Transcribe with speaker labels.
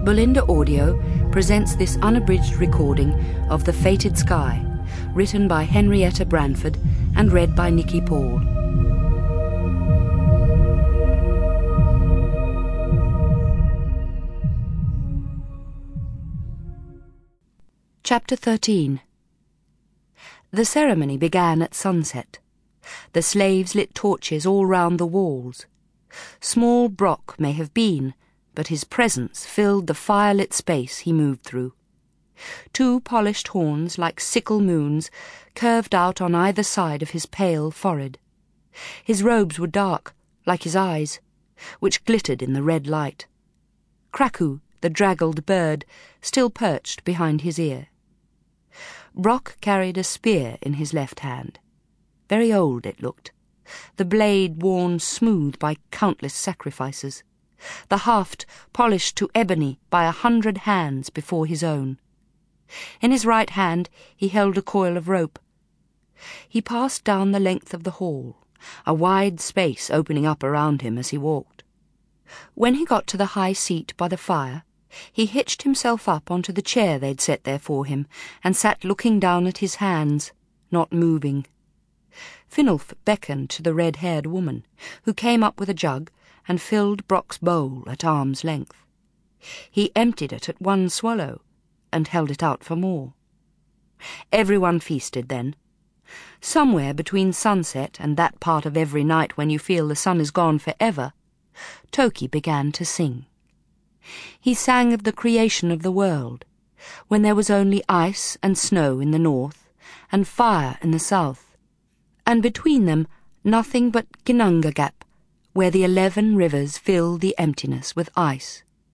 Speaker 1: Bolinda Audio presents this unabridged recording of The Fated Sky, written by Henrietta Branford and read by Nikki Paul. Chapter 13. The ceremony began at sunset. The slaves lit torches all round the walls. Small Brock may have been, but his presence filled the firelit space he moved through. Two polished horns, like sickle moons, curved out on either side of his pale forehead. His robes were dark, like his eyes, which glittered in the red light. Kraku, the draggled bird, still perched behind his ear. Brock carried a spear in his left hand. Very old it looked, the blade worn smooth by countless sacrifices, the haft polished to ebony by 100 hands before his own. In his right hand he held a coil of rope. He passed down the length of the hall, a wide space opening up around him as he walked. When he got to the high seat by the fire, he hitched himself up onto the chair they'd set there for him, and sat looking down at his hands, not moving. Finulf beckoned to the red-haired woman, who came up with a jug and filled Brock's bowl at arm's length. He emptied it at one swallow, and held it out for more. Everyone feasted then. Somewhere between sunset and that part of every night when you feel the sun is gone forever, Toki began to sing. He sang of the creation of the world, when there was only ice and snow in the north, and fire in the south, and between them nothing but Ginnungagap, where the 11 rivers fill the emptiness with ice.